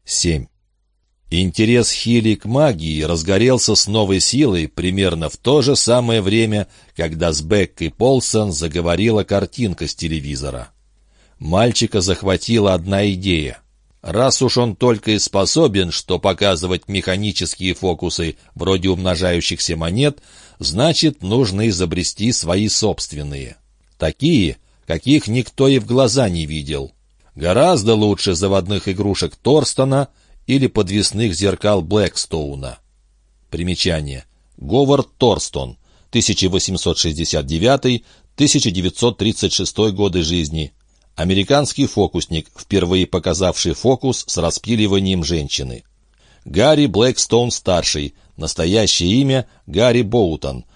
7. Интерес Хилли к магии разгорелся с новой силой примерно в то же самое время, когда с Беккой Полсон заговорила картинка с телевизора. Мальчика захватила одна идея. Раз уж он только и способен, что показывать механические фокусы вроде умножающихся монет, значит, нужно изобрести свои собственные. Такие, каких никто и в глаза не видел. Гораздо лучше заводных игрушек Торстона или подвесных зеркал Блэкстоуна. Примечание. Говард Торстон, 1869-1936 годы жизни. Американский фокусник, впервые показавший фокус с распиливанием женщины. Гарри Блэкстоун-старший, настоящее имя Гарри Боутон,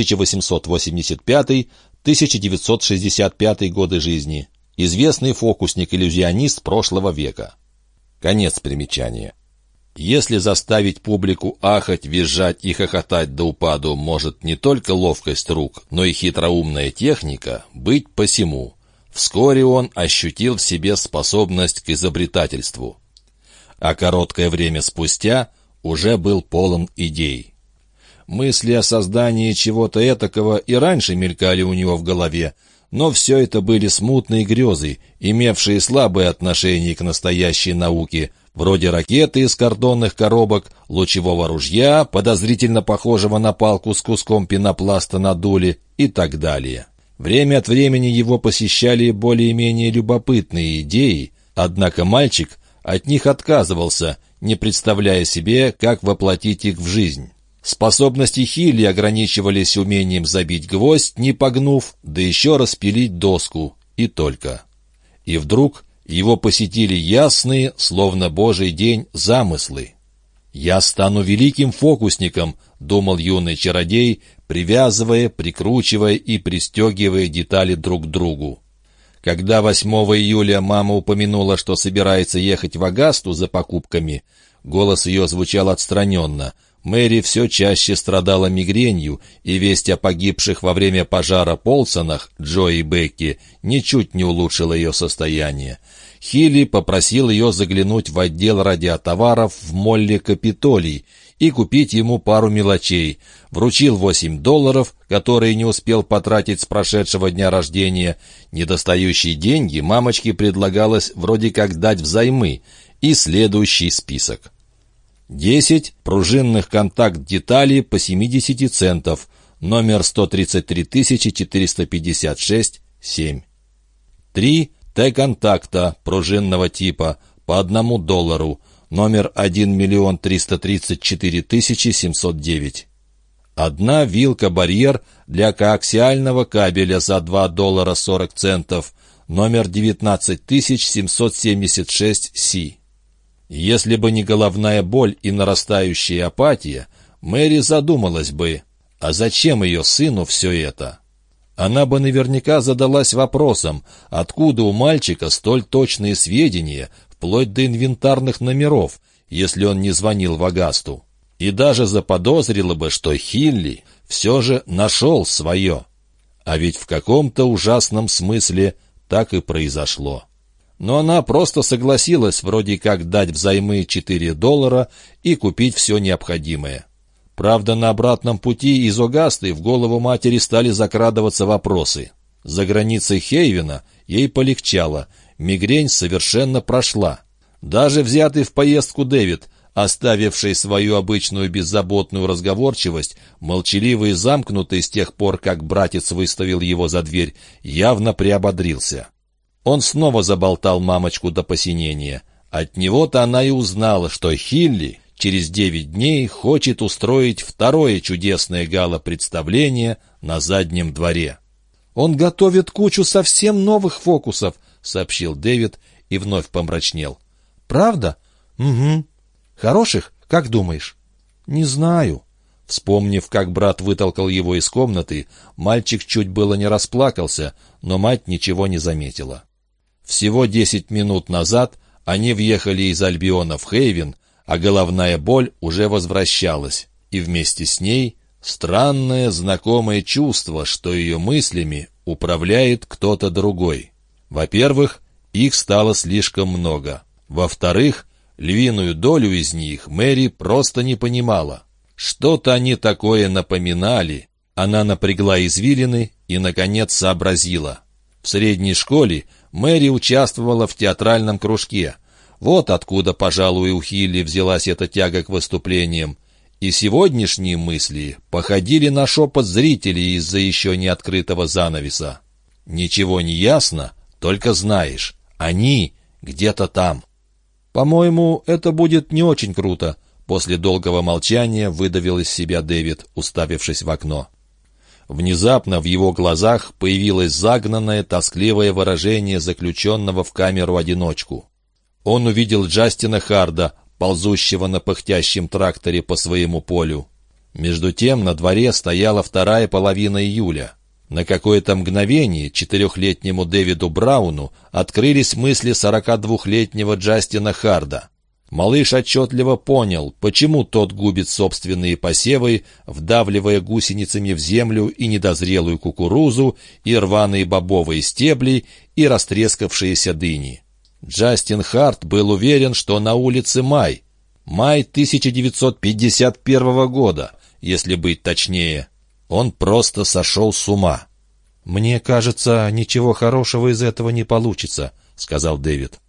1885-1965 годы жизни. Известный фокусник-иллюзионист прошлого века. Конец примечания. Если заставить публику ахать, визжать и хохотать до упаду может не только ловкость рук, но и хитроумная техника, быть посему. Вскоре он ощутил в себе способность к изобретательству. А короткое время спустя уже был полон идей. Мысли о создании чего-то этакого и раньше мелькали у него в голове, но все это были смутные грезы, имевшие слабое отношение к настоящей науке, вроде ракеты из картонных коробок, лучевого ружья, подозрительно похожего на палку с куском пенопласта на дуле и так далее. Время от времени его посещали более-менее любопытные идеи, однако мальчик от них отказывался, не представляя себе, как воплотить их в жизнь. Способности Хилли ограничивались умением забить гвоздь, не погнув, да еще распилить доску, и только. И вдруг его посетили ясные, словно Божий день, замыслы. «Я стану великим фокусником», — думал юный чародей, привязывая, прикручивая и пристегивая детали друг к другу. Когда 8 июля мама упомянула, что собирается ехать в Агасту за покупками, голос ее звучал отстраненно. Мэри все чаще страдала мигренью, и весть о погибших во время пожара Полсонах, Джо и Бекки, ничуть не улучшила ее состояние. Хилли попросил ее заглянуть в отдел радиотоваров в молле «Капитолий» и купить ему пару мелочей. Вручил $8, которые не успел потратить с прошедшего дня рождения. Недостающие деньги мамочке предлагалось вроде как дать взаймы. И следующий список. 10 пружинных контакт-деталей по 70 центов, номер 133456, 7. 3 Т-контакта пружинного типа по $1, номер 1 334 709. 1 вилка-барьер для коаксиального кабеля за $2.40, номер 19776 Си. Если бы не головная боль и нарастающая апатия, Мэри задумалась бы, а зачем ее сыну все это? Она бы наверняка задалась вопросом, откуда у мальчика столь точные сведения, вплоть до инвентарных номеров, если он не звонил в Агасту. И даже заподозрила бы, что Хилли все же нашел свое. А ведь в каком-то ужасном смысле так и произошло. Но она просто согласилась вроде как дать взаймы $4 и купить все необходимое. Правда, на обратном пути из Огасты в голову матери стали закрадываться вопросы. За границей Хейвена ей полегчало, мигрень совершенно прошла. Даже взятый в поездку Дэвид, оставивший свою обычную беззаботную разговорчивость, молчаливый и замкнутый с тех пор, как братец выставил его за дверь, явно приободрился. Он снова заболтал мамочку до посинения. От него-то она и узнала, что Хилли через 9 дней хочет устроить второе чудесное гала-представление на заднем дворе. «Он готовит кучу совсем новых фокусов», — сообщил Дэвид и вновь помрачнел. «Правда? Угу. Хороших, как думаешь?» «Не знаю». Вспомнив, как брат вытолкал его из комнаты, мальчик чуть было не расплакался, но мать ничего не заметила. Всего 10 минут назад они въехали из Альбиона в Хейвен, а головная боль уже возвращалась, и вместе с ней странное знакомое чувство, что ее мыслями управляет кто-то другой. Во-первых, их стало слишком много. Во-вторых, Львиную долю из них Мэри просто не понимала. Что-то они такое напоминали. Она напрягла извилины и, наконец, сообразила. В средней школе Мэри участвовала в театральном кружке. Вот откуда, пожалуй, у Хилли взялась эта тяга к выступлениям. И сегодняшние мысли походили на шепот зрителей из-за еще не открытого занавеса. Ничего не ясно, только знаешь, они где-то там. «По-моему, это будет не очень круто», — после долгого молчания выдавил из себя Дэвид, уставившись в окно. Внезапно в его глазах появилось загнанное, тоскливое выражение заключенного в камеру-одиночку. Он увидел Джастина Харда, ползущего на пыхтящем тракторе по своему полю. Между тем на дворе стояла вторая половина июля. На какое-то мгновение 4-летнему Дэвиду Брауну открылись мысли 42-летнего Джастина Харда. Малыш отчетливо понял, почему тот губит собственные посевы, вдавливая гусеницами в землю и недозрелую кукурузу, и рваные бобовые стебли, и растрескавшиеся дыни. Джастин Хард был уверен, что на улице май. Май 1951 года, если быть точнее. Он просто сошел с ума. «Мне кажется, ничего хорошего из этого не получится», — сказал Дэвид.